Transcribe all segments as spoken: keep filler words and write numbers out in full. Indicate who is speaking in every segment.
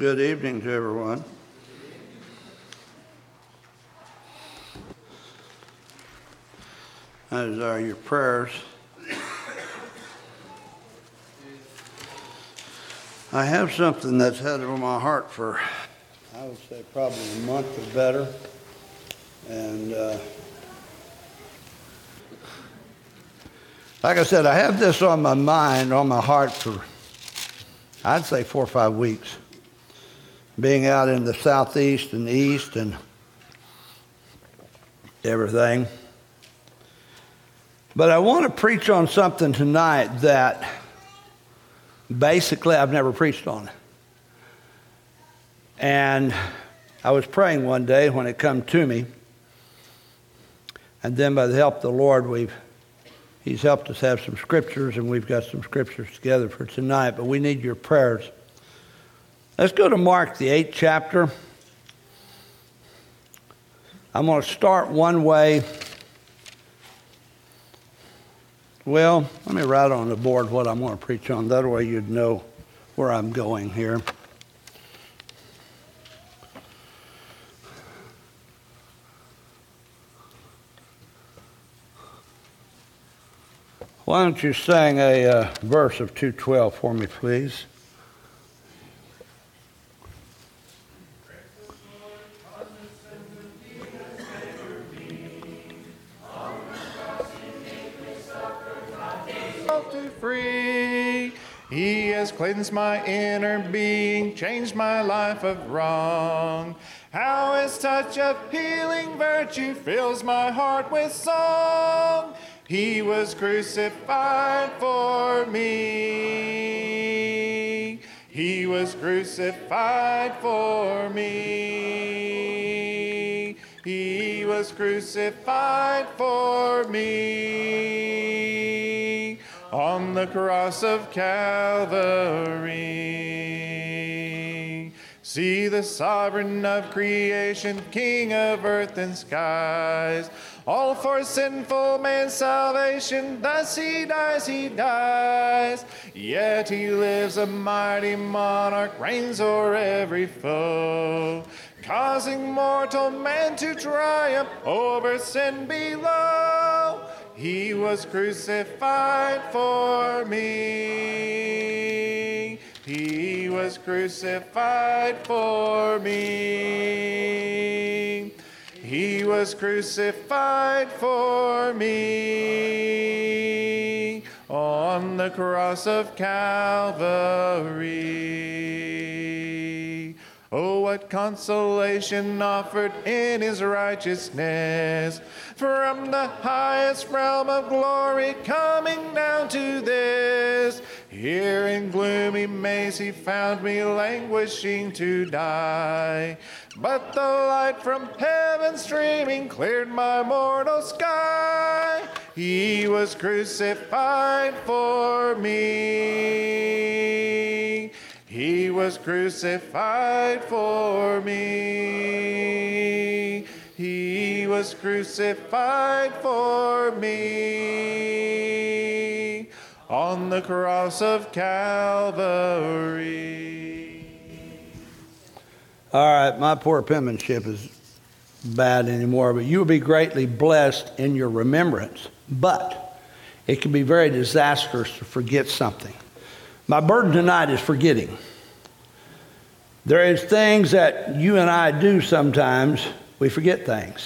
Speaker 1: Good evening to everyone. Those are your prayers. I have something that's had it on my heart for, I would say, probably a month or better. And uh, like I said, I have this on my mind, on my heart for, I'd say, four or five weeks. Being out in the southeast and east and everything. But I want to preach on something tonight that basically I've never preached on. And I was praying one day when it come to me. And then by the help of the Lord, we've He's helped us have some scriptures, and we've got some scriptures together for tonight. But we need your prayers. Let's go to Mark, the eighth chapter. I'm going to start one way. Well, let me write on the board what I'm going to preach on. That way you'd know where I'm going here. Why don't you sing a uh, verse of two twelve for me, please?
Speaker 2: Free. He has cleansed my inner being, changed my life of wrong. How his touch of healing virtue fills my heart with song. He was crucified for me. He was crucified for me. He was crucified for me. On the cross of Calvary. See the sovereign of creation, King of earth and skies, all for sinful man's salvation. Thus he dies, he dies, yet he lives a mighty monarch, reigns o'er every foe, causing mortal man to triumph over sin below. He was crucified for me. He was crucified for me. He was crucified for me on the cross of Calvary. Oh, what consolation offered in his righteousness, from the highest realm of glory coming down to this. Here in gloomy maze he found me languishing to die, but the light from heaven streaming cleared my mortal sky. He was crucified for me. He was crucified for me. He was crucified for me on the cross of Calvary.
Speaker 1: All right, my poor penmanship is bad anymore, but you will be greatly blessed in your remembrance. But it can be very disastrous to forget something. My burden tonight is forgetting. There is things that you and I do sometimes. We forget things.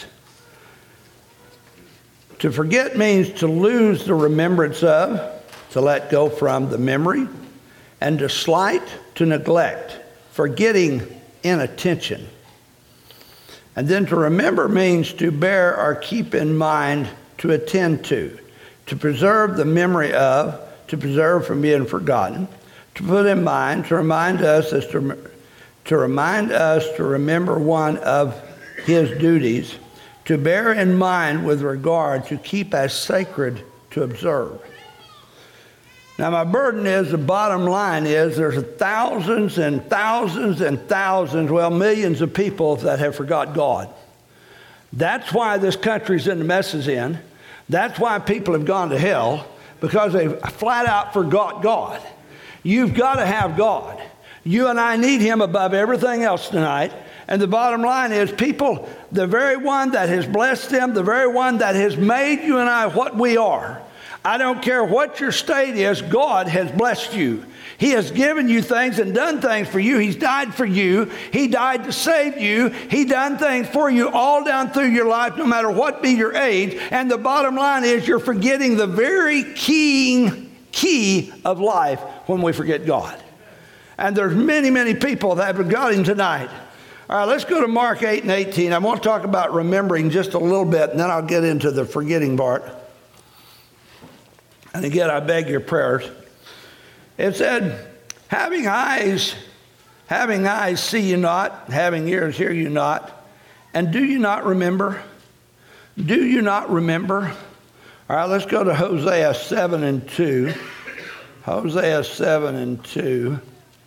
Speaker 1: To forget means to lose the remembrance of, to let go from the memory, and to slight, to neglect, forgetting inattention. And then to remember means to bear or keep in mind, to attend to, to preserve the memory of, to preserve from being forgotten, to put in mind, to remind us as to, to remind us to remember one of his duties, to bear in mind with regard, to keep as sacred, to observe. Now my burden is, the bottom line is, there's thousands and thousands and thousands, well, millions of people that have forgot God. That's why this country's in the mess it's in. That's why people have gone to hell, because they flat out forgot God. You've got to have God. You and I need him above everything else tonight. And the bottom line is, people, the very one that has blessed them, the very one that has made you and I what we are, I don't care what your state is, God has blessed you. He has given you things and done things for you. He's died for you. He died to save you. He done things for you all down through your life, no matter what be your age. And the bottom line is, you're forgetting the very key, key of life when we forget God. And there's many, many people that have got him tonight. All right, let's go to Mark eight and eighteen. I want to talk about remembering just a little bit, and then I'll get into the forgetting part. And again, I beg your prayers. It said, having eyes, having eyes see you not, having ears hear you not, and do you not remember? Do you not remember? All right, let's go to Hosea seven and two. Hosea seven and two.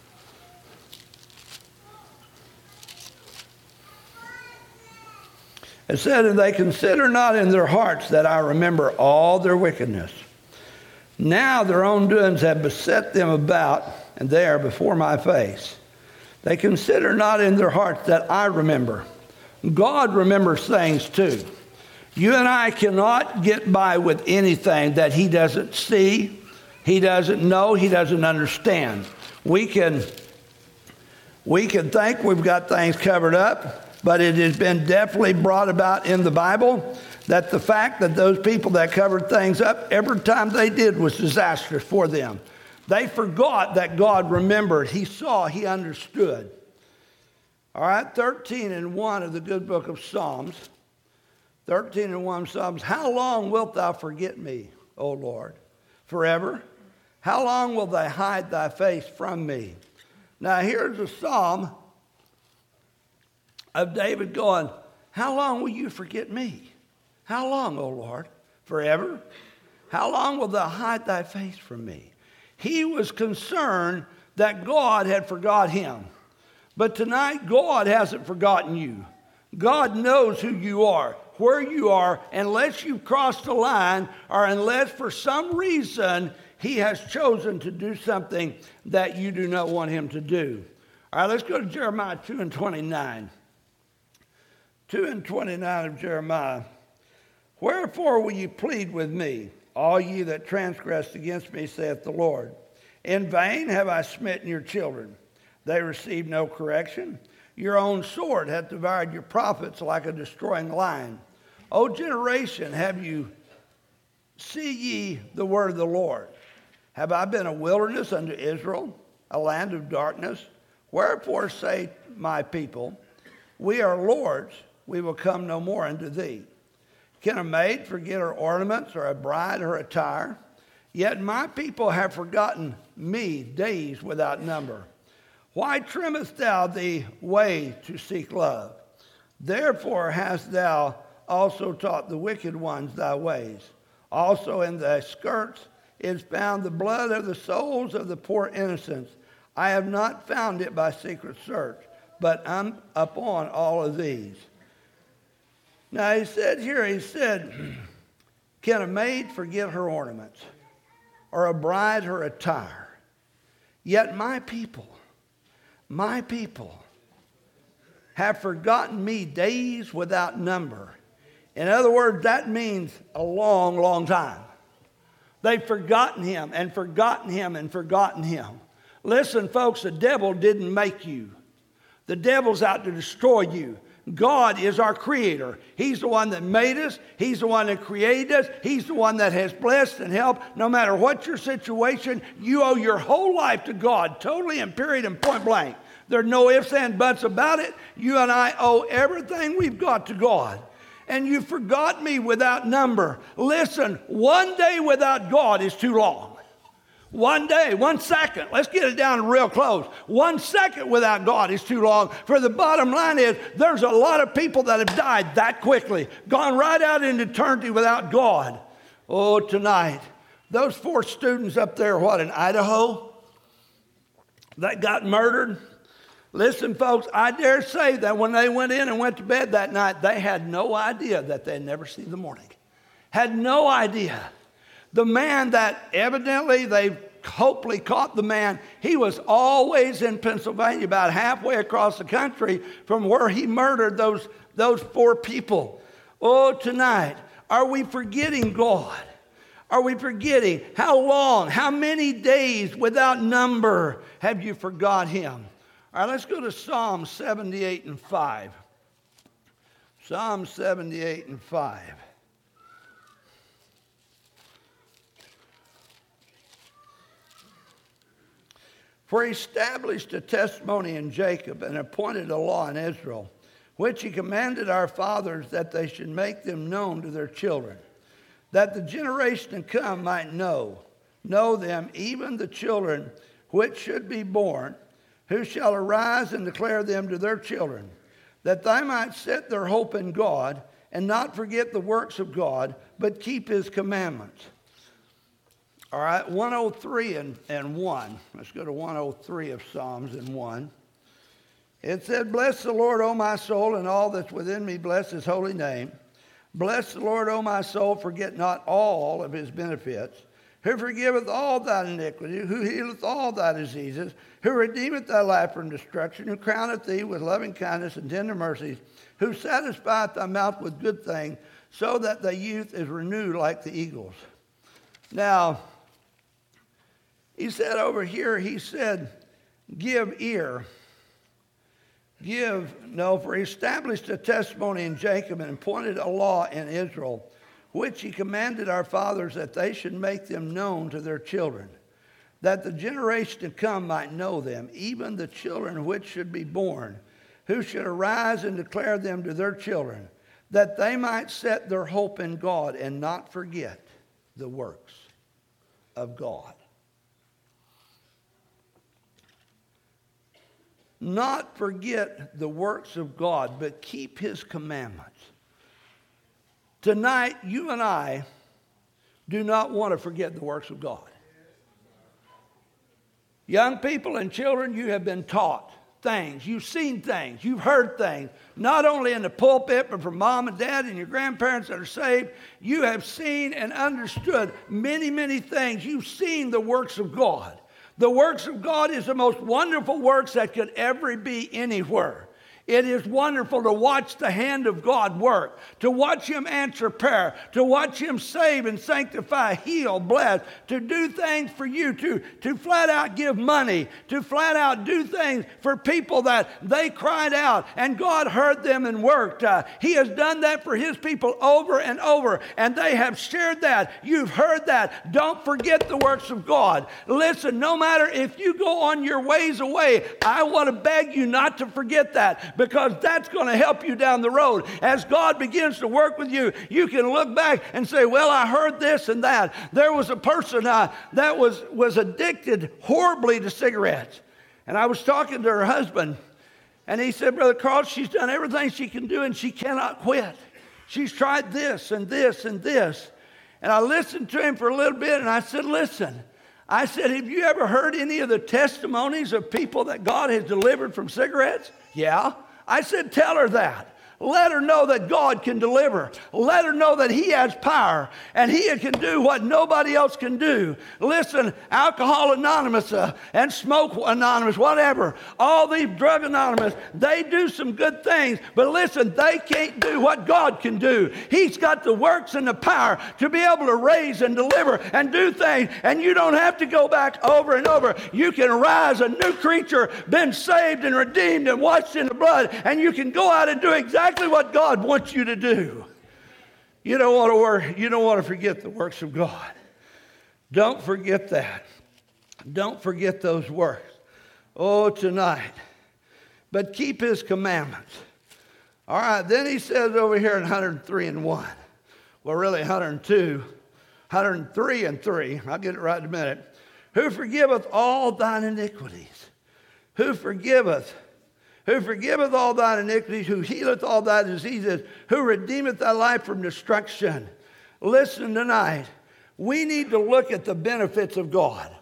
Speaker 1: It said, and they consider not in their hearts that I remember all their wickedness. Now their own doings have beset them about, and they are before my face. They consider not in their hearts that I remember. God remembers things too. You and I cannot get by with anything that he doesn't see, he doesn't know, he doesn't understand. We can, we can think we've got things covered up, but it has been definitely brought about in the Bible that the fact that those people that covered things up, every time they did was disastrous for them. They forgot that God remembered. He saw, he understood. All right, thirteen and one of the good book of Psalms. thirteen and one Psalms. How long wilt thou forget me, O Lord? Forever? How long will they hide thy face from me? Now here's a psalm of David going, how long will you forget me? How long, O Lord? Forever? How long will thou hide thy face from me? He was concerned that God had forgot him. But tonight, God hasn't forgotten you. God knows who you are, where you are, unless you've crossed the line, or unless for some reason he has chosen to do something that you do not want him to do. All right, let's go to Jeremiah two and twenty-nine. two and twenty-nine of Jeremiah. Wherefore will ye plead with me, all ye that transgressed against me, saith the Lord? In vain have I smitten your children. They receive no correction. Your own sword hath devoured your prophets like a destroying lion. O generation, have you, see ye the word of the Lord? Have I been a wilderness unto Israel, a land of darkness? Wherefore say my people, we are lords, we will come no more unto thee. Can a maid forget her ornaments, or a bride her attire? Yet my people have forgotten me days without number. Why trimmest thou the way to seek love? Therefore hast thou also taught the wicked ones thy ways. Also in thy skirts is found the blood of the souls of the poor innocents. I have not found it by secret search, but I'm upon all of these. Now he said here, he said, can a maid forget her ornaments, or a bride her attire? Yet my people, my people have forgotten me days without number. In other words, that means a long, long time. They've forgotten him and forgotten him and forgotten him. Listen, folks, the devil didn't make you. The devil's out to destroy you. God is our creator. He's the one that made us. He's the one that created us. He's the one that has blessed and helped. No matter what your situation, you owe your whole life to God, totally and period and point blank. There's no ifs and buts about it. You and I owe everything we've got to God. And you forgot me without number. Listen, one day without God is too long. One day, one second, let's get it down real close. One second without God is too long. For the bottom line is, there's a lot of people that have died that quickly, gone right out into eternity without God. Oh, tonight, those four students up there, what, in Idaho, that got murdered. Listen, folks, I dare say that when they went in and went to bed that night, they had no idea that they'd never see the morning. Had no idea. The man that evidently they've hopefully caught the man. He was always in Pennsylvania, about halfway across the country from where he murdered those, those four people. Oh, tonight, are we forgetting God? Are we forgetting how long, how many days without number have you forgot him? All right, let's go to Psalm seventy-eight and five. Psalm seventy-eight and five. For he established a testimony in Jacob and appointed a law in Israel, which he commanded our fathers that they should make them known to their children, that the generation to come might know, know them, even the children which should be born, who shall arise and declare them to their children, that they might set their hope in God and not forget the works of God, but keep his commandments. All right, one oh three and, and one. Let's go to one oh three of Psalms and one. It said, bless the Lord, O my soul, and all that's within me, bless his holy name. Bless the Lord, O my soul, forget not all of his benefits, who forgiveth all thine iniquity, who healeth all thy diseases, who redeemeth thy life from destruction, who crowneth thee with loving kindness and tender mercies, who satisfieth thy mouth with good things, so that thy youth is renewed like the eagles. Now, he said over here, he said, give ear. Give, no, for he established a testimony in Jacob and appointed a law in Israel, which he commanded our fathers that they should make them known to their children, that the generation to come might know them, even the children which should be born, who should arise and declare them to their children, that they might set their hope in God and not forget the works of God. Not forget the works of God, but keep his commandments. Tonight, you and I do not want to forget the works of God. Young people and children, you have been taught things. You've seen things. You've heard things. Not only in the pulpit, but from mom and dad and your grandparents that are saved. You have seen and understood many, many things. You've seen the works of God. The works of God is the most wonderful works that could ever be anywhere. It is wonderful to watch the hand of God work, to watch him answer prayer, to watch him save and sanctify, heal, bless, to do things for you, to, to flat out give money, to flat out do things for people that they cried out and God heard them and worked. Uh, he has done that for his people over and over, and they have shared that. You've heard that. Don't forget the works of God. Listen, no matter if you go on your ways away, I want to beg you not to forget that, because that's going to help you down the road. As God begins to work with you, you can look back and say, well, I heard this and that. There was a person uh, that was, was addicted horribly to cigarettes. And I was talking to her husband, and he said, Brother Carl, she's done everything she can do, and she cannot quit. She's tried this and this and this. And I listened to him for a little bit, and I said, listen. I said, have you ever heard any of the testimonies of people that God has delivered from cigarettes? Yeah. I said, tell her that. Let her know that God can deliver. Let her know that he has power and he can do what nobody else can do. Listen, Alcohol Anonymous uh, and Smoke Anonymous, whatever, all these Drug Anonymous, they do some good things, but listen, they can't do what God can do. He's got the works and the power to be able to raise and deliver and do things, and you don't have to go back over and over. You can rise a new creature, been saved and redeemed and washed in the blood, and you can go out and do exactly what God wants you to do. You don't want to work, you don't want to forget the works of God. Don't forget that. Don't forget those works. Oh, tonight. But keep his commandments. All right, then he says over here in one oh three and one. Well, really one oh two. one oh three and three. I'll get it right in a minute. Who forgiveth all thine iniquities? Who forgiveth Who forgiveth all thine iniquities, who healeth all thy diseases, who redeemeth thy life from destruction. Listen tonight. We need to look at the benefits of God.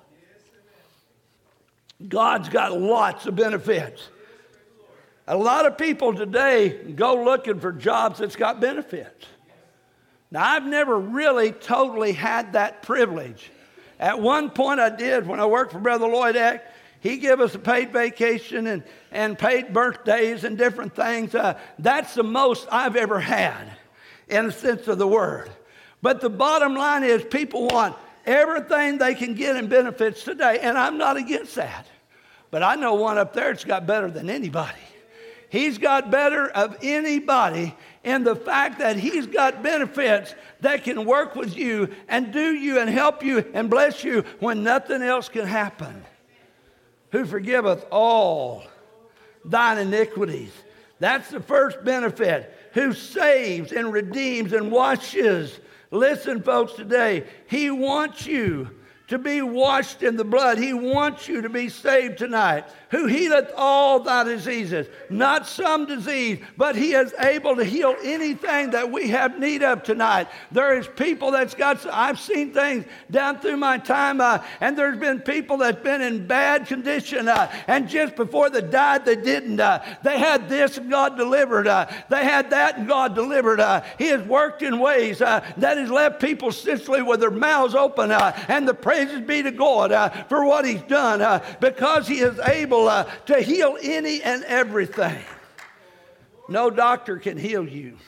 Speaker 1: God's got lots of benefits. A lot of people today go looking for jobs that's got benefits. Now, I've never really totally had that privilege At one point I did when I worked for Brother Lloyd Eck. He gave us a paid vacation and, and paid birthdays and different things. Uh, that's the most I've ever had in the sense of the word. But the bottom line is people want everything they can get in benefits today, and I'm not against that. But I know one up there that's got better than anybody. He's got better of anybody in the fact that he's got benefits that can work with you and do you and help you and bless you when nothing else can happen. Who forgiveth all thine iniquities. That's the first benefit. Who saves and redeems and washes. Listen, folks, today, he wants you to be washed in the blood. He wants you to be saved tonight. Who healeth all thy diseases. Not some disease, but he is able to heal anything that we have need of tonight. There is people that's got, I've seen things down through my time, uh, and there's been people that's been in bad condition, uh, and just before they died, they didn't. Uh, they had this and God delivered. Uh, they had that and God delivered. Uh, he has worked in ways uh, that has left people essentially with their mouths open, uh, and the praises be to God uh, for what he's done, uh, because he is able uh, to heal any and everything. No doctor can heal you.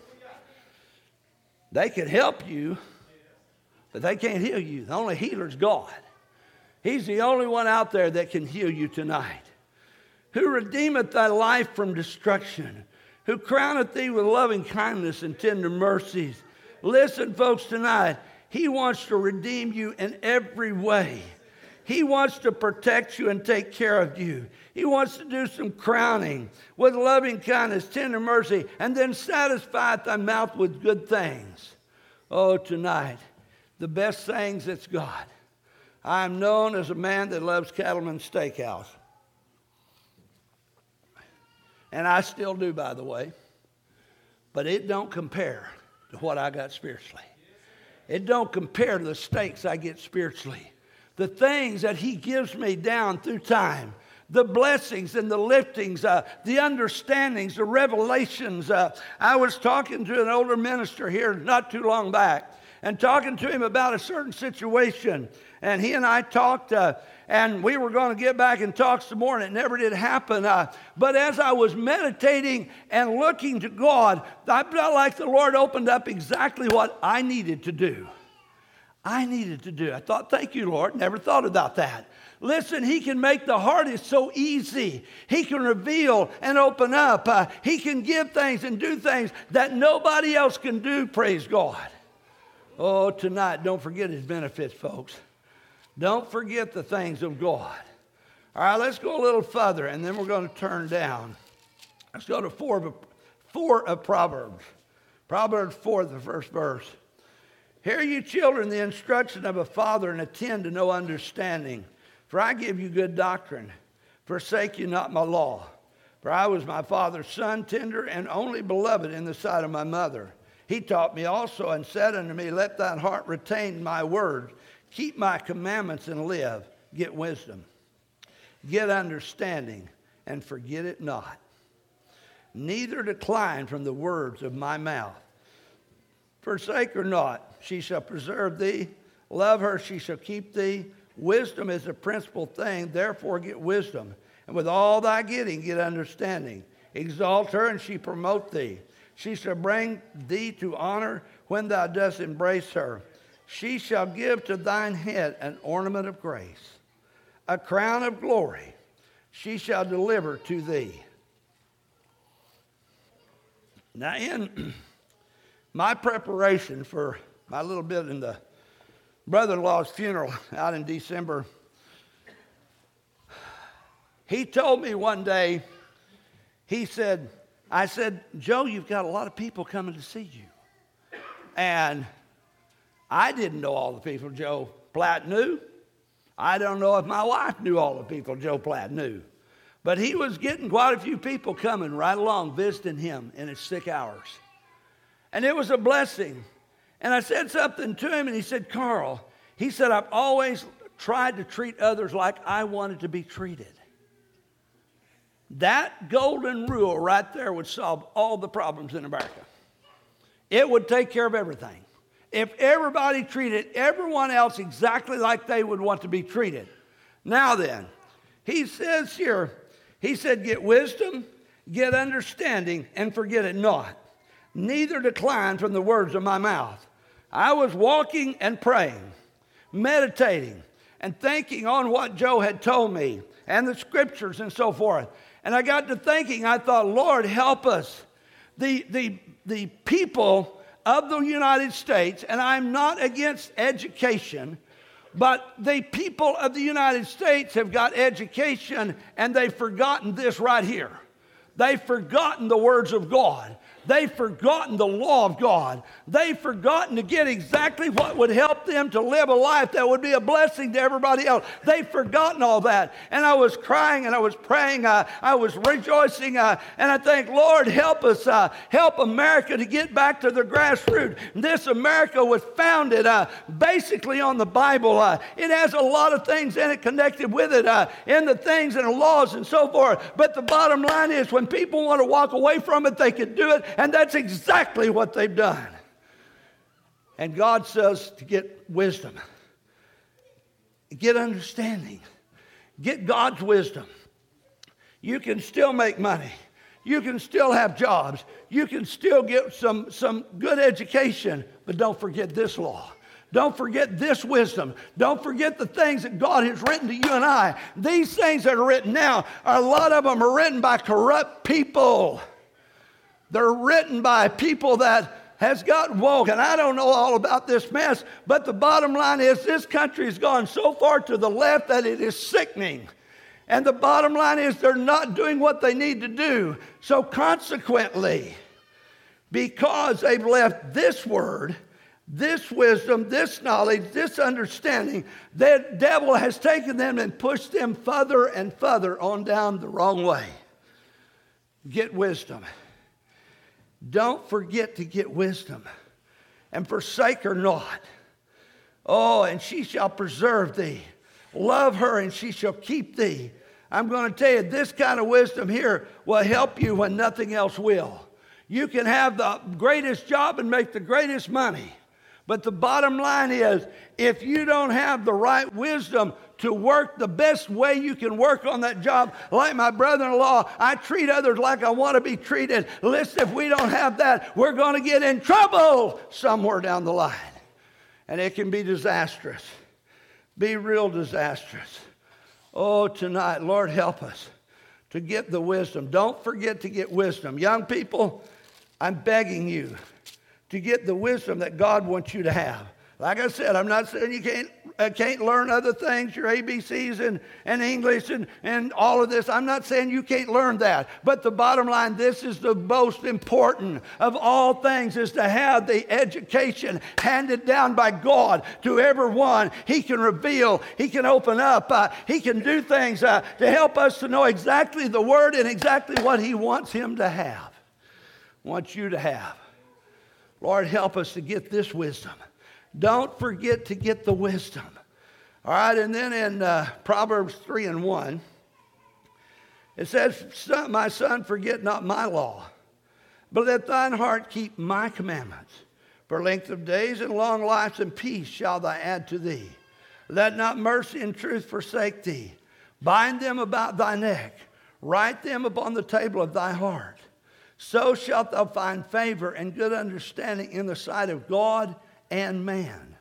Speaker 1: They can help you, but they can't heal you. The only healer is God. He's the only one out there that can heal you tonight. Who redeemeth thy life from destruction, who crowneth thee with loving kindness and tender mercies. Listen, folks, tonight, he wants to redeem you in every way. He wants to protect you and take care of you. He wants to do some crowning with loving kindness, tender mercy, and then satisfy thy mouth with good things. Oh, tonight, the best things that's God. I am known as a man that loves Cattleman's Steakhouse. And I still do, by the way. But it don't compare to what I got spiritually. It don't compare to the steaks I get spiritually. The things that he gives me down through time, the blessings and the liftings, uh, the understandings, the revelations. Uh, I was talking to an older minister here not too long back and talking to him about a certain situation. And he and I talked, uh, and we were going to get back and talk some more, and it never did happen. Uh, but as I was meditating and looking to God, I felt like the Lord opened up exactly what I needed to do. I needed to do. I thought, thank you, Lord. Never thought about that. Listen, he can make the hardest so easy. He can reveal and open up. Uh, he can give things and do things that nobody else can do, praise God. Oh, tonight, don't forget his benefits, folks. Don't forget the things of God. All right, let's go a little further, and then we're going to turn down. Let's go to four of, four of Proverbs. Proverbs four, the first verse. Hear you children the instruction of a father, and attend to no understanding. For I give you good doctrine. Forsake you not my law. For I was my father's son, tender and only beloved in the sight of my mother. He taught me also and said unto me, let thine heart retain my word. Keep my commandments and live. Get wisdom. Get understanding and forget it not. Neither decline from the words of my mouth. Forsake her not. She shall preserve thee. Love her, she shall keep thee. Wisdom is the principal thing, therefore get wisdom. And with all thy getting, get understanding. Exalt her, and she promote thee. She shall bring thee to honor when thou dost embrace her. She shall give to thine head an ornament of grace, a crown of glory she shall deliver to thee. Now, in my preparation for my little bit in the brother-in-law's funeral out in December, he told me one day, he said, I said, Joe, you've got a lot of people coming to see you. And I didn't know all the people Joe Platt knew. I don't know if my wife knew all the people Joe Platt knew. But he was getting quite a few people coming right along, visiting him in his sick hours. And it was a blessing. And I said something to him, and he said, Carl, he said, I've always tried to treat others like I wanted to be treated. That golden rule right there would solve all the problems in America. It would take care of everything. if everybody treated everyone else exactly like they would want to be treated. Now then, he says here, he said, get wisdom, get understanding, and forget it not. Neither decline from the words of my mouth. I was walking and praying, meditating, and thinking on what Joe had told me, and the scriptures and so forth. And I got to thinking, I thought, Lord, help us. The, the, the people of the United States, and I'm not against education, but the people of the United States have got education, and they've forgotten this right here. They've forgotten the words of God. They've forgotten the law of God. They've forgotten to get exactly what would help them to live a life that would be a blessing to everybody else. They've forgotten all that. And I was crying and I was praying. Uh, I was rejoicing. Uh, and I think, Lord, help us. Uh, help America to get back to the grassroots. This America was founded uh, basically on the Bible. Uh, it has a lot of things in it connected with it, uh, in the things and the laws and so forth. But the bottom line is when people want to walk away from it, they can do it. And that's exactly what they've done. And God says to get wisdom, get understanding, get God's wisdom. You can still make money. You can still have jobs. You can still get some, some good education. But don't forget this law. Don't forget this wisdom. Don't forget the things that God has written to you and I. These things that are written now, a lot of them are written by corrupt people. They're written by people that has got woke. And I don't know all about this mess, but the bottom line is this country has gone so far to the left that it is sickening. And the bottom line is they're not doing what they need to do. So consequently, because they've left this word, this wisdom, this knowledge, this understanding, the devil has taken them and pushed them further and further on down the wrong way. Get wisdom. Don't forget to get wisdom, and forsake her not. Oh, and she shall preserve thee. Love her, and she shall keep thee. I'm going to tell you, this kind of wisdom here will help you when nothing else will. You can have the greatest job and make the greatest money. But the bottom line is, if you don't have the right wisdom to work the best way you can work on that job, like my brother-in-law, I treat others like I want to be treated. Listen, if we don't have that, we're going to get in trouble somewhere down the line. And it can be disastrous. Be real disastrous. Oh, tonight, Lord, help us to get the wisdom. Don't forget to get wisdom. Young people, I'm begging you to get the wisdom that God wants you to have. Like I said, I'm not saying you can't uh, can't learn other things, your A B Cs and, and English and, and all of this. I'm not saying you can't learn that. But the bottom line, this is the most important of all things, is to have the education handed down by God to everyone. He can reveal, He can open up, uh, He can do things uh, to help us to know exactly the Word and exactly what He wants Him to have, wants you to have. Lord, help us to get this wisdom. Don't forget to get the wisdom. All right, and then in uh, Proverbs three and one, it says, son, my son, forget not my law, but let thine heart keep my commandments. For length of days and long life and peace shall thou add to thee. Let not mercy and truth forsake thee. Bind them about thy neck. Write them upon the table of thy heart. So shalt thou find favor and good understanding in the sight of God and man.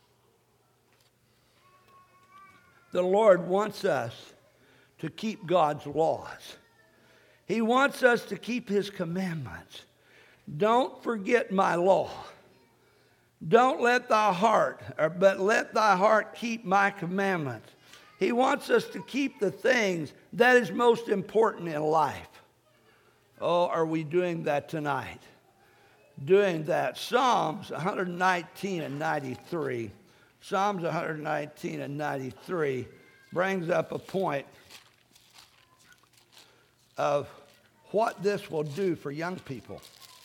Speaker 1: The Lord wants us to keep God's laws. He wants us to keep His commandments. Don't forget my law. Don't let thy heart, or, but let thy heart keep my commandments. He wants us to keep the things that is most important in life. Oh, are we doing that tonight? Doing that. Psalms one nineteen and ninety-three. Psalms one nineteen and ninety-three brings up a point of what this will do for young people.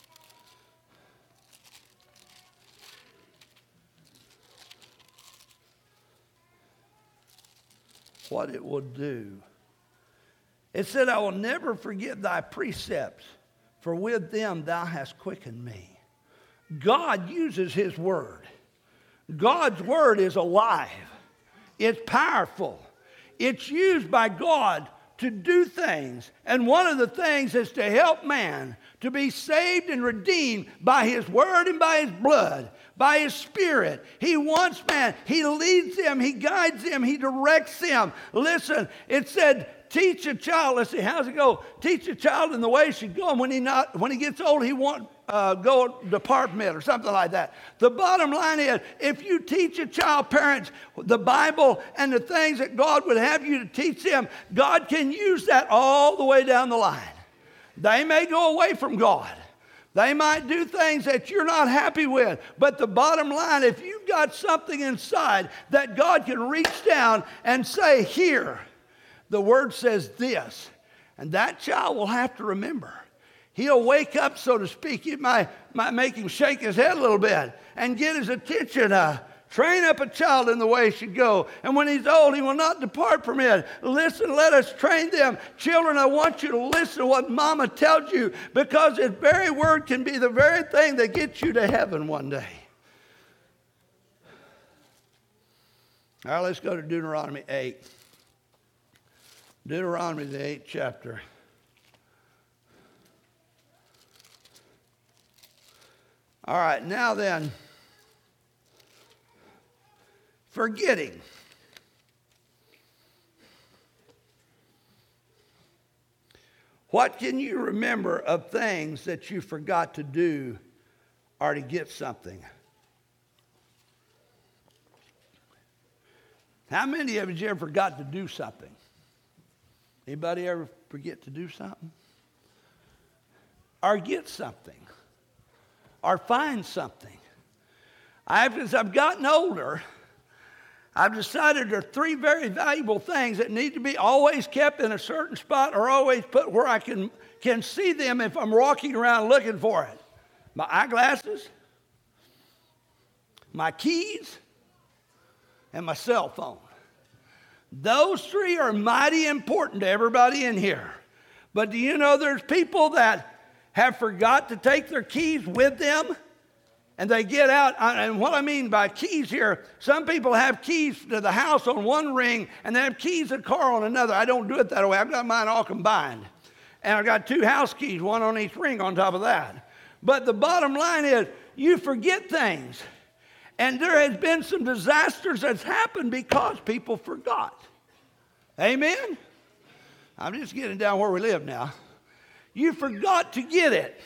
Speaker 1: What it will do. It said, I will never forget thy precepts, for with them thou hast quickened me. God uses His word. God's word is alive. It's powerful. It's used by God to do things. And one of the things is to help man to be saved and redeemed by his word and by his blood, by his spirit. He wants man. He leads them. He guides them. He directs them. Listen, it said, teach a child. Let's see, how's it go? Teach a child in the way he should go. And when he, not, when he gets old, he won't uh, go depart from it or something like that. The bottom line is, if you teach a child, parents, the Bible and the things that God would have you to teach them, God can use that all the way down the line. They may go away from God. They might do things that you're not happy with. But the bottom line, if you've got something inside that God can reach down and say, here, the word says this, and that child will have to remember. He'll wake up, so to speak. It might, might make him shake his head a little bit and get his attention. Uh, train up a child in the way he should go. And when he's old, he will not depart from it. Listen, let us train them. Children, I want you to listen to what Mama tells you, because his very word can be the very thing that gets you to heaven one day. All right, let's go to Deuteronomy eight. Deuteronomy, the eighth chapter. All right, now then, forgetting. What can you remember of things that you forgot to do or to get something? How many of you ever forgot to do something? Anybody ever forget to do something? Or get something? Or find something? I've, as I've gotten older, I've decided there are three very valuable things that need to be always kept in a certain spot or always put where I can, can see them if I'm walking around looking for it. My eyeglasses, my keys, and my cell phone. Those three are mighty important to everybody in here. But do you know there's people that have forgot to take their keys with them, and they get out? And what I mean by keys here, some people have keys to the house on one ring, and they have keys to the car on another. I don't do it that way. I've got mine all combined. And I've got two house keys, one on each ring on top of that. But the bottom line is, you forget things. And there has been some disasters that's happened because people forgot. Amen? I'm just getting down where we live now. You forgot to get it.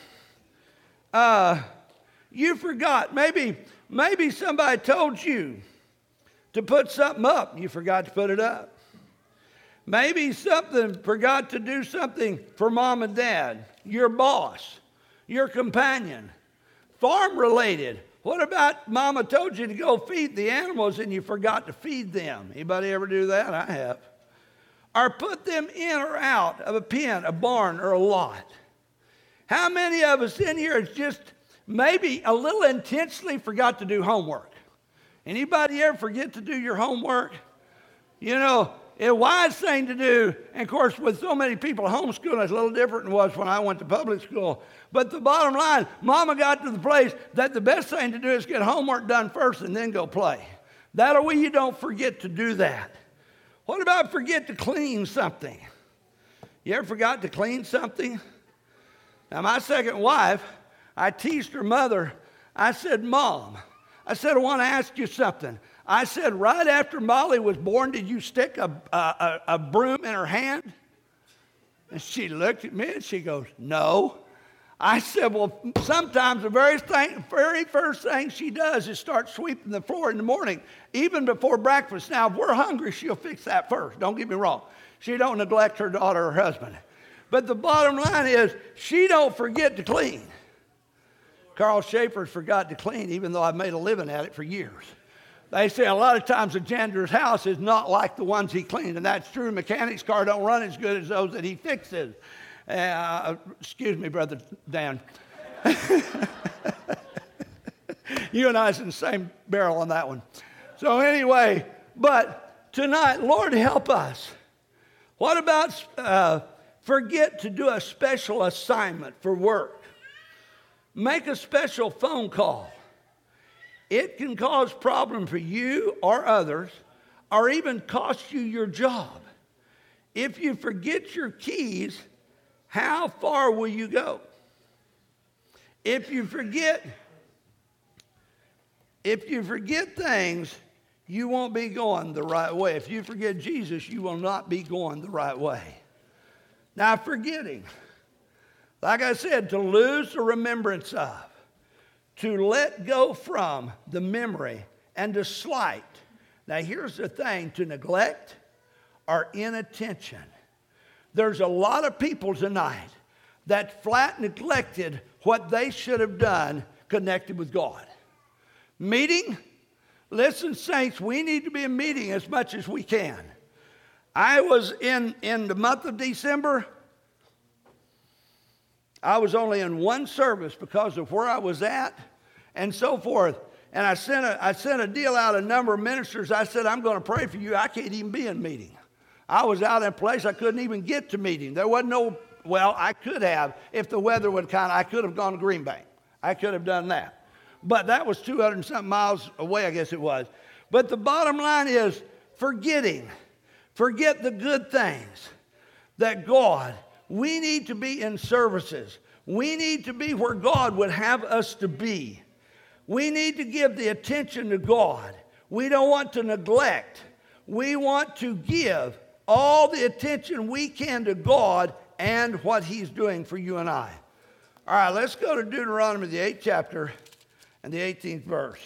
Speaker 1: Uh, you forgot. Maybe, maybe somebody told you to put something up. You forgot to put it up. Maybe something forgot to do something for mom and dad, your boss, your companion, farm related. What about mama told you to go feed the animals and you forgot to feed them? Anybody ever do that? I have. Or put them in or out of a pen, a barn, or a lot. How many of us in here has just maybe a little intentionally forgot to do homework? Anybody ever forget to do your homework? You know, a wise thing to do, and of course with so many people homeschooling, it's a little different than it was when I went to public school. But the bottom line, mama got to the place that the best thing to do is get homework done first and then go play. That way you don't forget to do that. What about forget to clean something? You ever forgot to clean something? Now, my second wife, I teased her mother. I said, Mom, I said, I want to ask you something. I said, right after Molly was born, did you stick a, a, a broom in her hand? And she looked at me and she goes, no. I said, well, sometimes the very, thing, very first thing she does is start sweeping the floor in the morning, even before breakfast. Now, if we're hungry, she'll fix that first. Don't get me wrong. She don't neglect her daughter or husband. But the bottom line is, she don't forget to clean. Carl Schaefer's forgot to clean, even though I've made a living at it for years. They say a lot of times a janitor's house is not like the ones he cleaned, and that's true. Mechanic's car don't run as good as those that he fixes. Uh, excuse me, Brother Dan. You and I is in the same barrel on that one. So anyway, but tonight, Lord help us. What about uh, forget to do a special assignment for work? Make a special phone call. It can cause problem for you or others, or even cost you your job. If you forget your keys, how far will you go? If you forget, if you forget things, you won't be going the right way. If you forget Jesus, you will not be going the right way. Now, forgetting, like I said, to lose the remembrance of, to let go from the memory, and to slight. Now, here's the thing, to neglect or inattention. There's a lot of people tonight that flat neglected what they should have done connected with God. Meeting, listen, saints, we need to be in meeting as much as we can. I was in, in the month of December, I was only in one service because of where I was at and so forth. And I sent a, I sent a deal out to a number of ministers. I said, I'm going to pray for you. I can't even be in meeting. I was out in a place I couldn't even get to meeting. There wasn't no, well, I could have, if the weather would kind of, I could have gone to Green Bay. I could have done that. But that was two hundred and something miles away, I guess it was. But the bottom line is forgetting. Forget the good things that God, we need to be in services. We need to be where God would have us to be. We need to give the attention to God. We don't want to neglect. We want to give all the attention we can to God and what He's doing for you and I. All right, let's go to Deuteronomy, the eighth chapter and the eighteenth verse.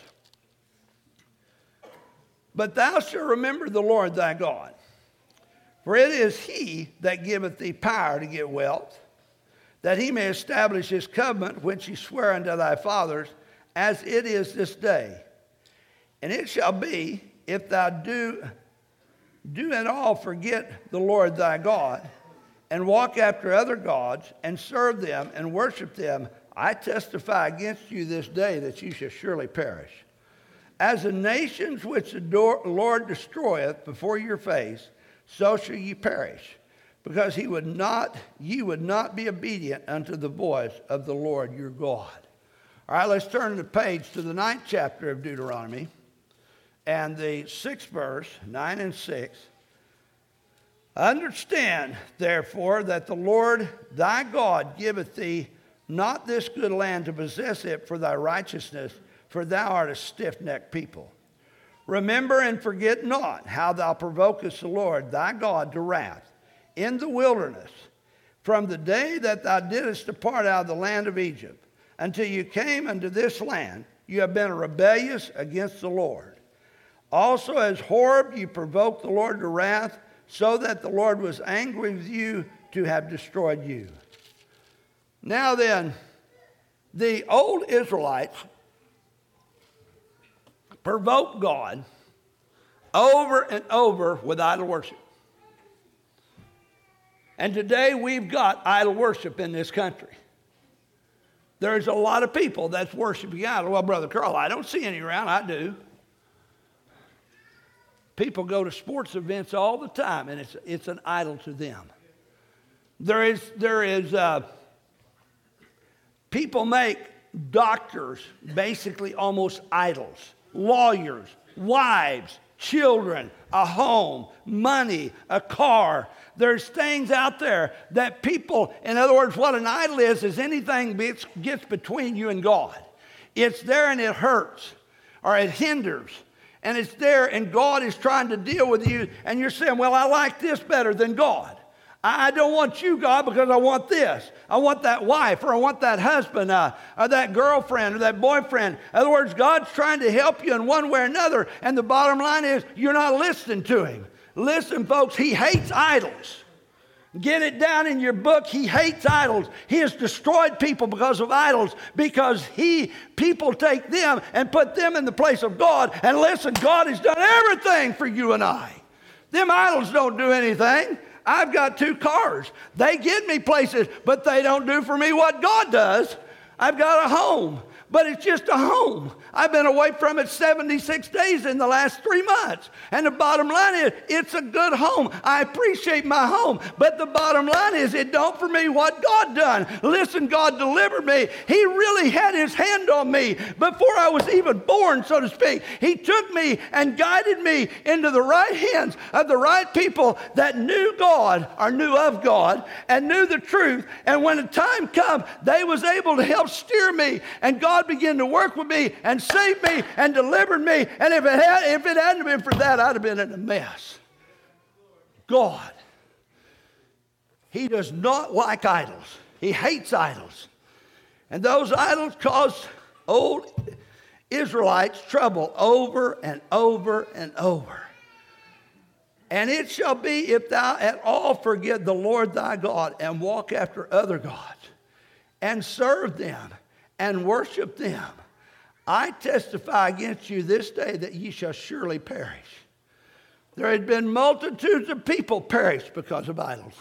Speaker 1: But thou shalt remember the Lord thy God, for it is He that giveth thee power to get wealth, that He may establish His covenant which He sware unto thy fathers, as it is this day. And it shall be, if thou do, do at all forget the Lord thy God, and walk after other gods, and serve them, and worship them, I testify against you this day that you shall surely perish. As the nations which the Lord destroyeth before your face, so shall ye perish, because he would not, ye would not be obedient unto the voice of the Lord your God. All right, let's turn the page to the ninth chapter of Deuteronomy and the sixth verse, nine and six. Understand, therefore, that the Lord thy God giveth thee not this good land to possess it for thy righteousness, for thou art a stiff-necked people. Remember and forget not how thou provokest the Lord thy God to wrath in the wilderness, from the day that thou didst depart out of the land of Egypt, until you came unto this land. You have been rebellious against the Lord. Also as Horeb you provoked the Lord to wrath, so that the Lord was angry with you to have destroyed you. Now then, the old Israelites provoked God over and over with idol worship. And today we've got idol worship in this country. There's a lot of people that's worshiping idol. Well, Brother Carl, I don't see any around. I do. People go to sports events all the time, and it's it's an idol to them. There is there is uh, people make doctors basically almost idols, lawyers, wives, children, a home, money, a car. There's things out there that people, in other words, what an idol is, is anything gets, gets between you and God. It's there and it hurts or it hinders. And it's there and God is trying to deal with you and you're saying, well, I like this better than God. I don't want you, God, because I want this. I want that wife, or I want that husband, uh, or that girlfriend, or that boyfriend. In other words, God's trying to help you in one way or another, and the bottom line is you're not listening to Him. Listen, folks, He hates idols. Get it down in your book. He hates idols. He has destroyed people because of idols, because he, people take them and put them in the place of God. And listen, God has done everything for you and I. Them idols don't do anything. I've got two cars. They get me places, but they don't do for me what God does. I've got a home, but it's just a home. I've been away from it seventy-six days in the last three months. And the bottom line is, it's a good home. I appreciate my home. But the bottom line is, it don't for me what God done. Listen, God delivered me. He really had his hand on me before I was even born, so to speak. He took me and guided me into the right hands of the right people that knew God or knew of God and knew the truth. And when the time come, they was able to help steer me, and God began to work with me and save me and delivered me. And if it had, if it hadn't been for that, I'd have been in a mess. God, he does not like idols. He hates idols. And those idols caused old Israelites trouble over and over and over. And it shall be, if thou at all forget the Lord thy God and walk after other gods and serve them and worship them, I testify against you this day that ye shall surely perish. There had been multitudes of people perished because of idols.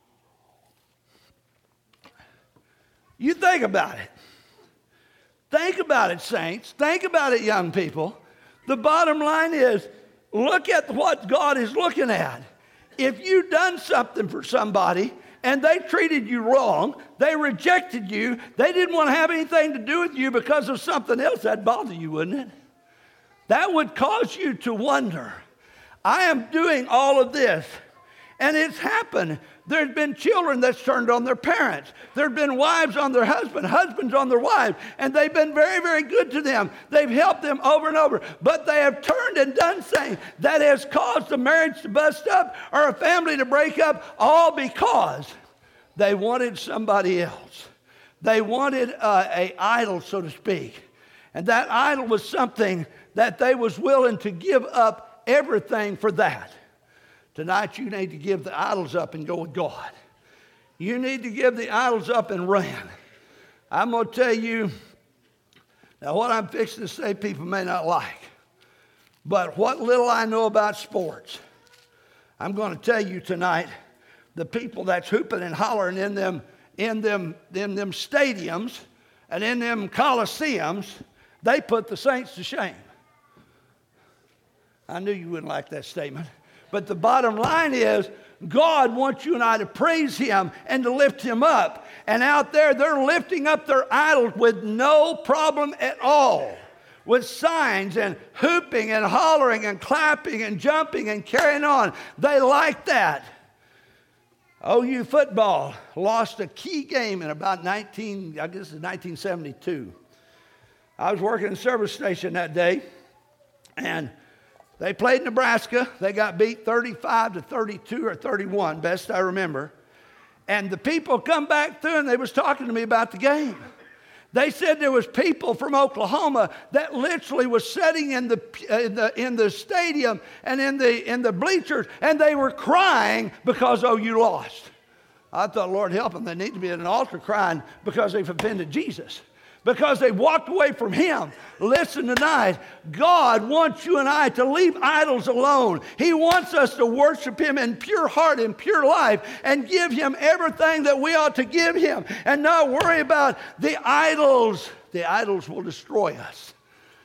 Speaker 1: You think about it. Think about it, saints. Think about it, young people. The bottom line is, look at what God is looking at. If you've done something for somebody and they treated you wrong, they rejected you, they didn't want to have anything to do with you because of something else, that'd bother you, wouldn't it? That would cause you to wonder. I am doing all of this, and it's happened. There's been children that's turned on their parents. There's been wives on their husband, husbands on their wives, and they've been very, very good to them. They've helped them over and over, but they have turned and done things that has caused a marriage to bust up or a family to break up, all because they wanted somebody else. They wanted uh, a idol, so to speak, and that idol was something that they was willing to give up everything for that. Tonight you need to give the idols up and go with God. You need to give the idols up and run. I'm going to tell you, now what I'm fixing to say people may not like, but what little I know about sports, I'm going to tell you tonight, the people that's hooping and hollering in them, in them, in them stadiums and in them coliseums, they put the saints to shame. I knew you wouldn't like that statement. But the bottom line is, God wants you and I to praise him and to lift him up. And out there, they're lifting up their idols with no problem at all. With signs and hooping and hollering and clapping and jumping and carrying on. They like that. O U football lost a key game in about nineteen, I guess it's nineteen seventy-two. I was working in a service station that day, and they played Nebraska. They got beat thirty-five to thirty-two or thirty-one, best I remember. And the people come back through and they was talking to me about the game. They said there was people from Oklahoma that literally was sitting in the, in the, in the stadium and in the, in the bleachers, and they were crying because O U lost. I thought, Lord help them. They need to be at an altar crying because they've offended Jesus. Because they walked away from him. Listen tonight, God wants you and I to leave idols alone. He wants us to worship him in pure heart and pure life and give him everything that we ought to give him and not worry about the idols. The idols will destroy us.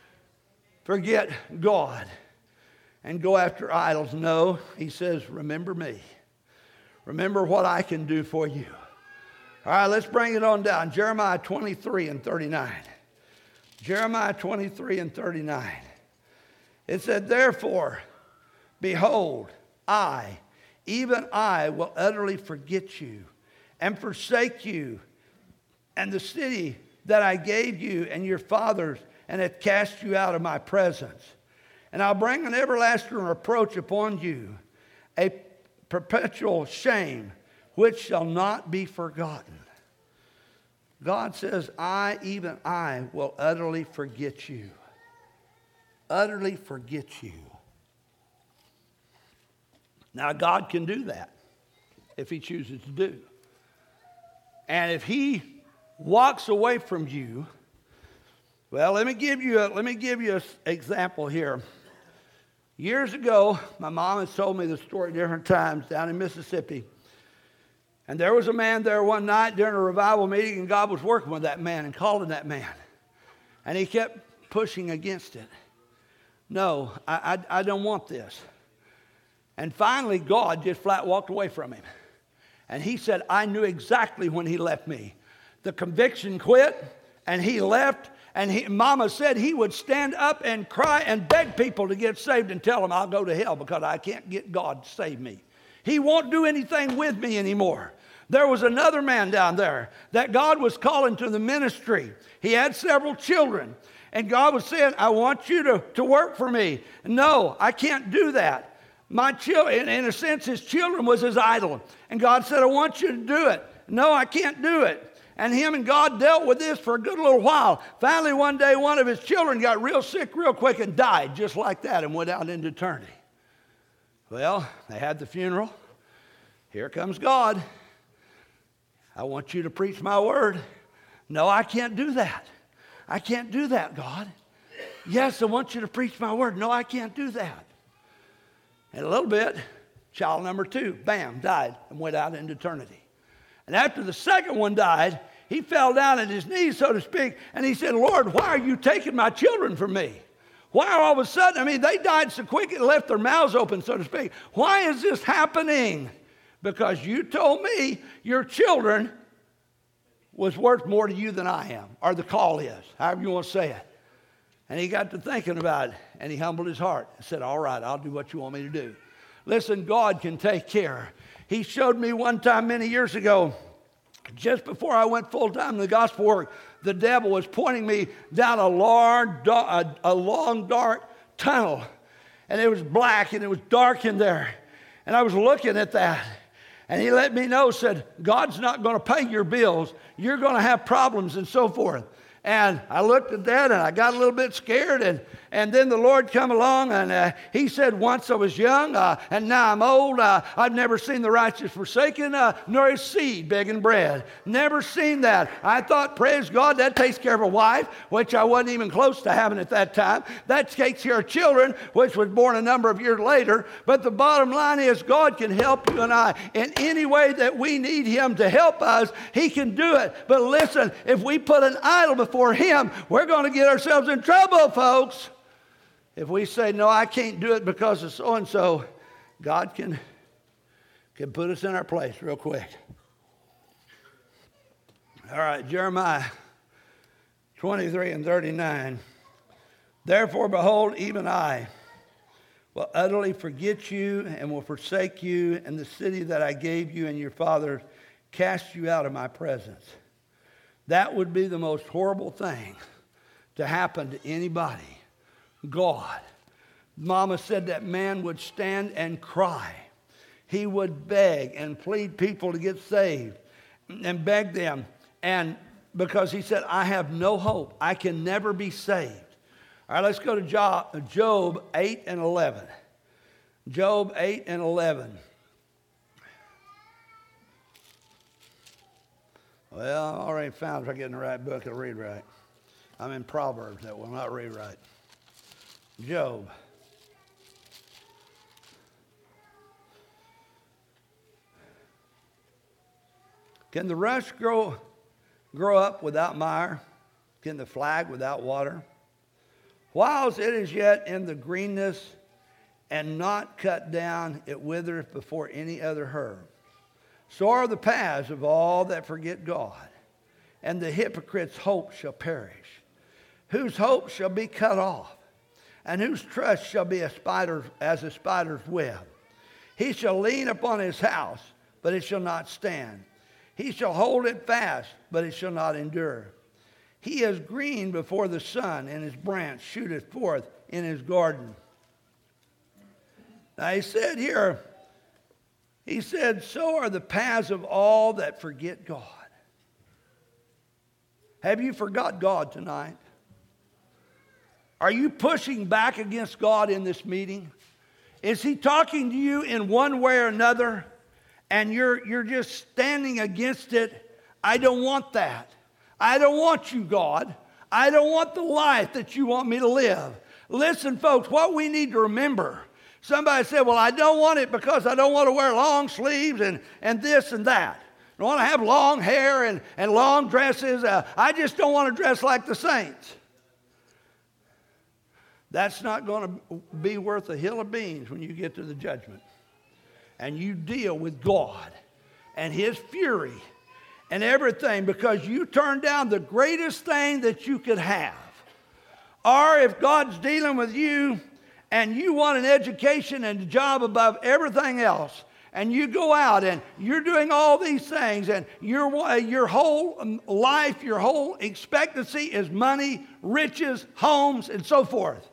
Speaker 1: Forget God and go after idols. No, he says, remember me. Remember what I can do for you. All right, let's bring it on down. Jeremiah twenty-three and thirty-nine. Jeremiah twenty-three and thirty-nine. It said, therefore, behold, I, even I, will utterly forget you and forsake you and the city that I gave you and your fathers and have cast you out of my presence. And I'll bring an everlasting reproach upon you, a perpetual shame, which shall not be forgotten. God says, I, even I, will utterly forget you. Utterly forget you. Now, God can do that if he chooses to do. And if he walks away from you, well, let me give you a, let me give you an example here. Years ago, my mom has told me the story different times down in Mississippi. And there was a man there one night during a revival meeting, and God was working with that man and calling that man. And he kept pushing against it. No, I, I, I don't want this. And finally, God just flat walked away from him. And he said, I knew exactly when he left me. The conviction quit, and he left. And he, Mama said he would stand up and cry and beg people to get saved and tell them I'll go to hell because I can't get God to save me. He won't do anything with me anymore. There was another man down there that God was calling to the ministry. He had several children. And God was saying, I want you to, to work for me. No, I can't do that. My children, in a sense, his children was his idol. And God said, I want you to do it. No, I can't do it. And him and God dealt with this for a good little while. Finally, one day, one of his children got real sick real quick and died just like that and went out into eternity. Well, they had the funeral. Here comes God. I want you to preach my word. No, I can't do that. I can't do that, God. Yes, I want you to preach my word. No, I can't do that. And a little bit, child number two, bam, died and went out into eternity. And after the second one died, he fell down at his knees, so to speak, and he said, Lord, why are you taking my children from me? Why all of a sudden, I mean, they died so quick it left their mouths open, so to speak. Why is this happening? Because you told me your children was worth more to you than I am, or the call is, however you want to say it. And he got to thinking about it, and he humbled his heart and said, all right, I'll do what you want me to do. Listen, God can take care. He showed me one time many years ago, just before I went full-time in the gospel work, the devil was pointing me down a long, a, a long, dark tunnel. And it was black, and it was dark in there. And I was looking at that. And he let me know, said, God's not going to pay your bills. You're going to have problems and so forth. And I looked at that, and I got a little bit scared. And, and then the Lord come along, and uh, he said, once I was young, uh, and now I'm old. Uh, I've never seen the righteous forsaken, uh, nor his seed begging bread. Never seen that. I thought, praise God, that takes care of a wife, which I wasn't even close to having at that time. That takes care of children, which was born a number of years later. But the bottom line is God can help you and I in any way that we need him to help us. He can do it. But listen, if we put an idol before him, we're going to get ourselves in trouble, folks. If we say, no, I can't do it because of so-and-so, God can, can put us in our place real quick. All right, Jeremiah twenty-three and thirty-nine. Therefore, behold, even I will utterly forget you and will forsake you, and the city that I gave you and your fathers cast you out of my presence. That would be the most horrible thing to happen to anybody. God. Mama said that man would stand and cry. He would beg and plead people to get saved and beg them. And because he said, I have no hope. I can never be saved. All right, let's go to Job, Job eight and eleven. Job eight and eleven. Well, I already found if I get in the right book, I'll read right. I'm in Proverbs that will not read right. Job. Can the rush grow, grow up without mire? Can the flag without water? Whilst it is yet in the greenness and not cut down, it withereth before any other herb. So are the paths of all that forget God, and the hypocrite's hope shall perish, whose hope shall be cut off, and whose trust shall be a spider, as a spider's web. He shall lean upon his house, but it shall not stand. He shall hold it fast, but it shall not endure. He is green before the sun, and his branch shooteth forth in his garden. Now he said here, he said, so are the paths of all that forget God. Have you forgot God tonight? Are you pushing back against God in this meeting? Is he talking to you in one way or another, and you're, you're just standing against it? I don't want that. I don't want you, God. I don't want the life that you want me to live. Listen, folks, what we need to remember, somebody said, well, I don't want it because I don't want to wear long sleeves and, and this and that. I don't want to have long hair and, and long dresses. Uh, I just don't want to dress like the saints. That's not going to be worth a hill of beans when you get to the judgment. And you deal with God and His fury and everything because you turned down the greatest thing that you could have. Or if God's dealing with you and you want an education and a job above everything else, and you go out and you're doing all these things, and your, your whole life, your whole expectancy is money, riches, homes, and so forth.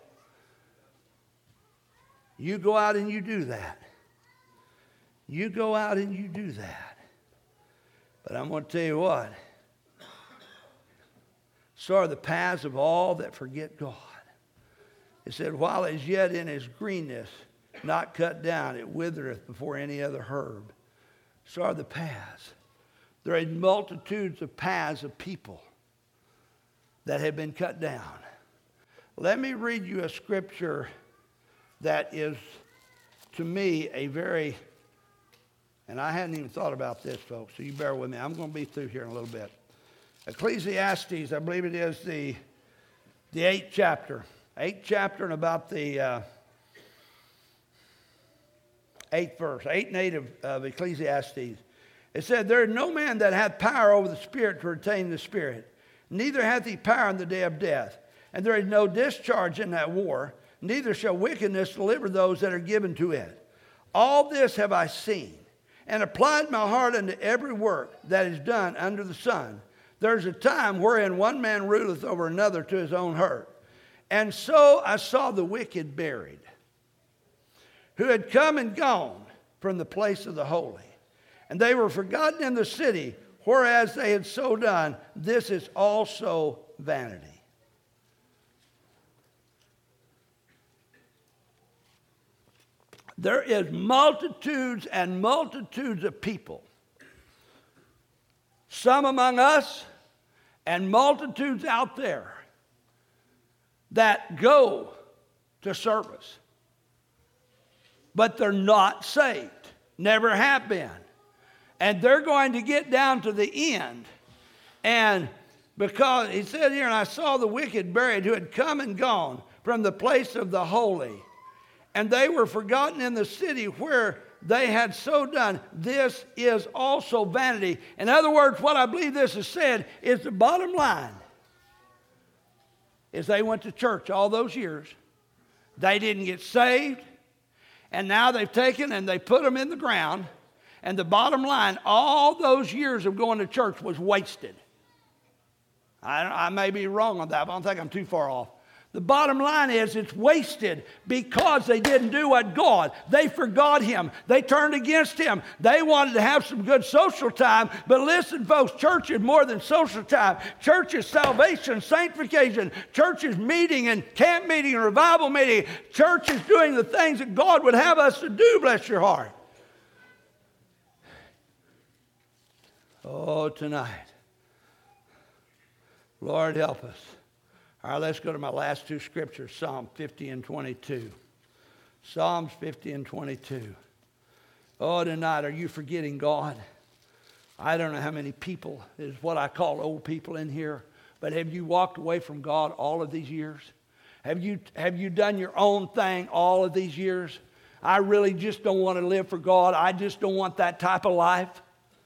Speaker 1: You go out and you do that. You go out and you do that. But I'm going to tell you what. So are the paths of all that forget God. It said, while as yet in his greenness, not cut down, it withereth before any other herb. So are the paths. There are multitudes of paths of people that have been cut down. Let me read you a scripture that is, to me, a very, and I hadn't even thought about this, folks, so you bear with me. I'm going to be through here in a little bit. Ecclesiastes, I believe it is the, the eighth chapter. Eighth chapter and about the uh, eighth verse, eight and eight of, of Ecclesiastes. It said, there is no man that hath power over the Spirit to retain the Spirit, neither hath he power in the day of death. And there is no discharge in that war, neither shall wickedness deliver those that are given to it. All this have I seen, and applied my heart unto every work that is done under the sun. There's a time wherein one man ruleth over another to his own hurt. And so I saw the wicked buried, who had come and gone from the place of the holy. And they were forgotten in the city, whereas they had so done. This is also vanity. There is multitudes and multitudes of people, some among us and multitudes out there, that go to service, but they're not saved, never have been. And they're going to get down to the end. And because he said here, and I saw the wicked buried, who had come and gone from the place of the holy. And they were forgotten in the city where they had so done. This is also vanity. In other words, what I believe this is said is the bottom line is they went to church all those years. They didn't get saved. And now they've taken and they put them in the ground. And the bottom line, all those years of going to church was wasted. I, I may be wrong on that, but I don't think I'm too far off. The bottom line is it's wasted because they didn't do what God. They forgot Him. They turned against Him. They wanted to have some good social time. But listen, folks, church is more than social time. Church is salvation, sanctification. Church is meeting and camp meeting and revival meeting. Church is doing the things that God would have us to do, bless your heart. Oh, tonight. Lord, help us. All right, let's go to my last two scriptures, Psalm fifty and twenty-two. Psalms fifty and twenty-two. Oh, tonight, are you forgetting God? I don't know how many people is what I call old people in here, but have you walked away from God all of these years? Have you, have you done your own thing all of these years? I really just don't want to live for God. I just don't want that type of life.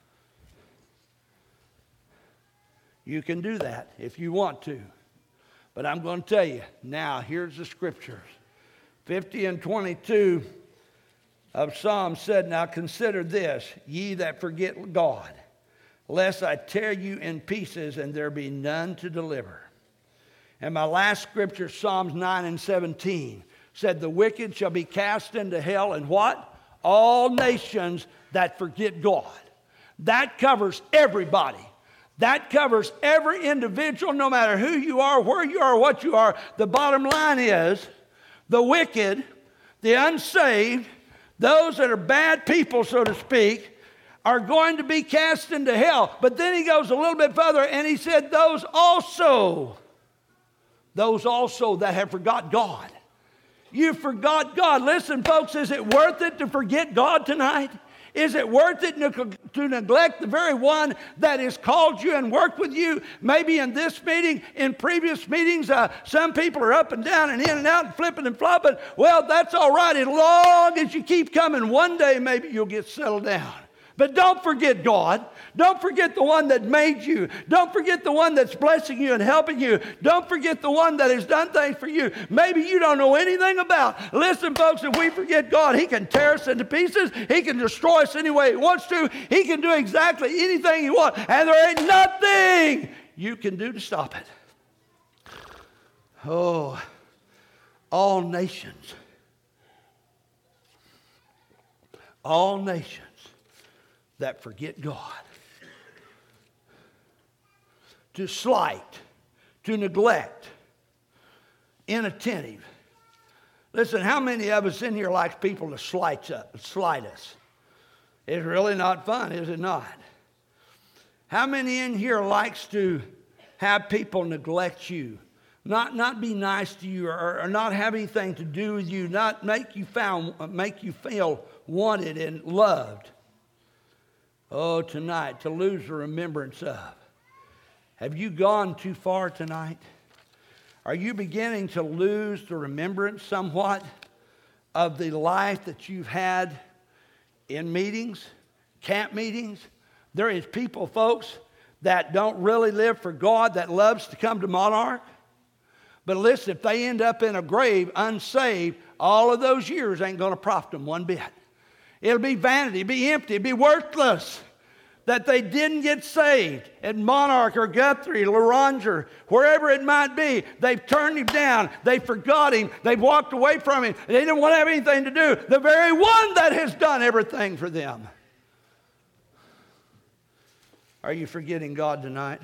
Speaker 1: You can do that if you want to. But I'm going to tell you, now here's the scriptures. fifty and twenty-two of Psalms said, now consider this, ye that forget God, lest I tear you in pieces and there be none to deliver. And my last scripture, Psalms nine and seventeen, said, the wicked shall be cast into hell, and what? All nations that forget God. That covers everybody. That covers every individual, no matter who you are, where you are, what you are. The bottom line is the wicked, the unsaved, those that are bad people, so to speak, are going to be cast into hell. But then he goes a little bit further and he said, those also, those also that have forgot God. You forgot God. Listen, folks, is it worth it to forget God tonight? Is it worth it to neglect the very one that has called you and worked with you? Maybe in this meeting, in previous meetings, uh, some people are up and down and in and out and flipping and flopping. Well, that's all right. As long as you keep coming, one day maybe you'll get settled down. But don't forget God. Don't forget the one that made you. Don't forget the one that's blessing you and helping you. Don't forget the one that has done things for you. Maybe you don't know anything about. Listen, folks, if we forget God, He can tear us into pieces. He can destroy us any way He wants to. He can do exactly anything He wants. And there ain't nothing you can do to stop it. Oh, all nations. All nations that forget God, to slight, to neglect, inattentive. Listen, how many of us in here like people to slight, uh, slight us? It's really not fun, is it not? How many in here likes to have people neglect you, not, not be nice to you, or, or not have anything to do with you, not make you found, make you feel wanted and loved? Oh, tonight, to lose the remembrance of. Have you gone too far tonight? Are you beginning to lose the remembrance somewhat of the life that you've had in meetings, camp meetings? There is people, folks, that don't really live for God, that loves to come to Monarch. But listen, if they end up in a grave unsaved, all of those years ain't going to profit them one bit. It'll be vanity, it'll be empty, it'll be worthless that they didn't get saved at Monarch or Guthrie, Laranger, wherever it might be. They've turned Him down. They forgot Him. They've walked away from Him. They didn't want to have anything to do. The very one that has done everything for them. Are you forgetting God tonight?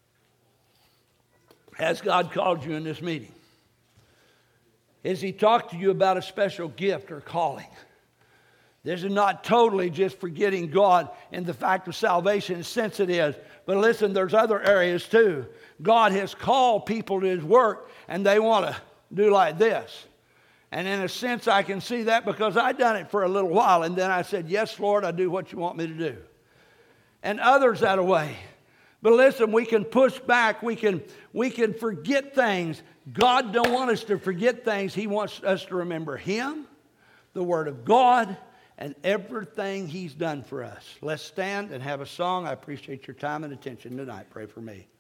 Speaker 1: Has God called you in this meeting? Has He talked to you about a special gift or calling? This is not totally just forgetting God in the fact of salvation, in a sense it is. But listen, there's other areas too. God has called people to His work, and they want to do like this. And in a sense, I can see that because I done it for a little while, and then I said, yes, Lord, I do what you want me to do. And others that way. But listen, we can push back. We can, we can forget things. God don't want us to forget things. He wants us to remember Him, the Word of God, and everything He's done for us. Let's stand and have a song. I appreciate your time and attention tonight. Pray for me.